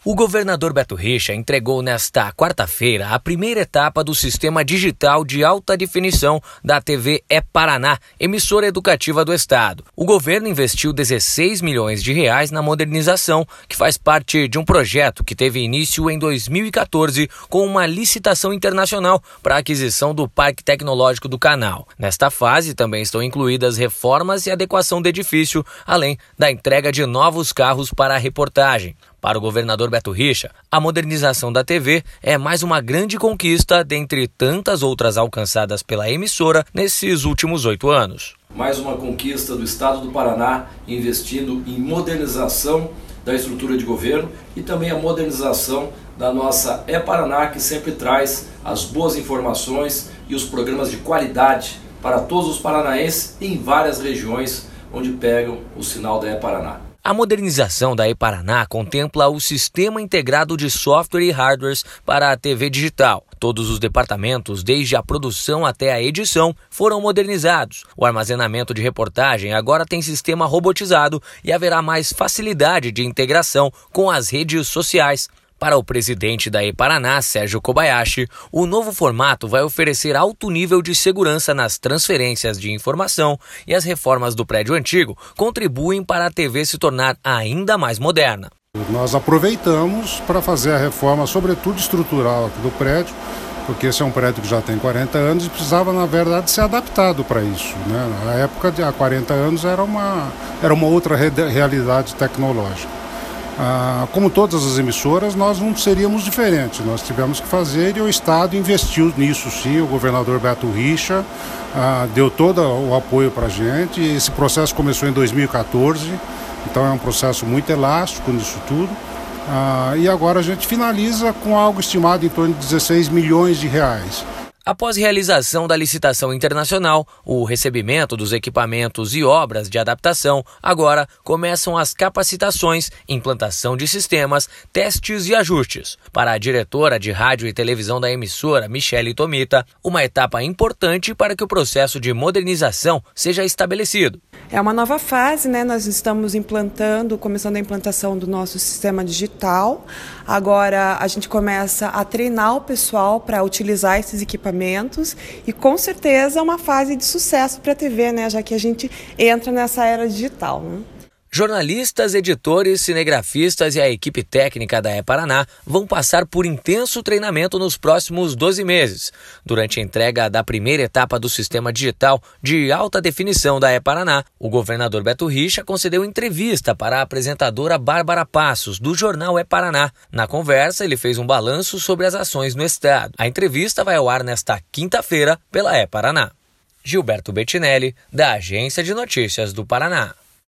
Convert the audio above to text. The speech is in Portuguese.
O governador Beto Richa entregou nesta quarta-feira a primeira etapa do Sistema Digital de Alta Definição da TV É-Paraná, emissora educativa do estado. O governo investiu R$16 milhões na modernização, que faz parte de um projeto que teve início em 2014 com uma licitação internacional para a aquisição do Parque Tecnológico do canal. Nesta fase também estão incluídas reformas e adequação do edifício, além da entrega de novos carros para a reportagem. Para o governador Beto Richa, a modernização da TV é mais uma grande conquista dentre tantas outras alcançadas pela emissora nesses últimos 8 anos. Mais uma conquista do estado do Paraná investindo em modernização da estrutura de governo e também a modernização da nossa É-Paraná, que sempre traz as boas informações e os programas de qualidade para todos os paranaenses em várias regiões onde pegam o sinal da É-Paraná. A modernização da E-Paraná contempla o Sistema Integrado de Software e Hardwares para a TV digital. Todos os departamentos, desde a produção até a edição, foram modernizados. O armazenamento de reportagem agora tem sistema robotizado e haverá mais facilidade de integração com as redes sociais. Para o presidente da E-Paraná, Sérgio Kobayashi, o novo formato vai oferecer alto nível de segurança nas transferências de informação e as reformas do prédio antigo contribuem para a TV se tornar ainda mais moderna. Nós aproveitamos para fazer a reforma, sobretudo estrutural, aqui do prédio, porque esse é um prédio que já tem 40 anos e precisava, na verdade, ser adaptado para isso, né? Na época, há 40 anos, era uma outra realidade tecnológica. Como todas as emissoras, nós não seríamos diferentes, nós tivemos que fazer e o Estado investiu nisso sim, o governador Beto Richa deu todo o apoio para a gente. Esse processo começou em 2014, então é um processo muito elástico nisso tudo, e agora a gente finaliza com algo estimado em torno de R$16 milhões. Após realização da licitação internacional, o recebimento dos equipamentos e obras de adaptação, agora começam as capacitações, implantação de sistemas, testes e ajustes. Para a diretora de rádio e televisão da emissora, Michele Tomita, uma etapa importante para que o processo de modernização seja estabelecido. É uma nova fase, né? Nós estamos começando a implantação do nosso sistema digital. Agora a gente começa a treinar o pessoal para utilizar esses equipamentos e com certeza é uma fase de sucesso para a TV, né? Já que a gente entra nessa era digital, né? Jornalistas, editores, cinegrafistas e a equipe técnica da E-Paraná vão passar por intenso treinamento nos próximos 12 meses. Durante a entrega da primeira etapa do Sistema Digital de Alta Definição da E-Paraná, o governador Beto Richa concedeu entrevista para a apresentadora Bárbara Passos, do jornal E-Paraná. Na conversa, ele fez um balanço sobre as ações no estado. A entrevista vai ao ar nesta quinta-feira pela E-Paraná. Gilberto Bettinelli, da Agência de Notícias do Paraná.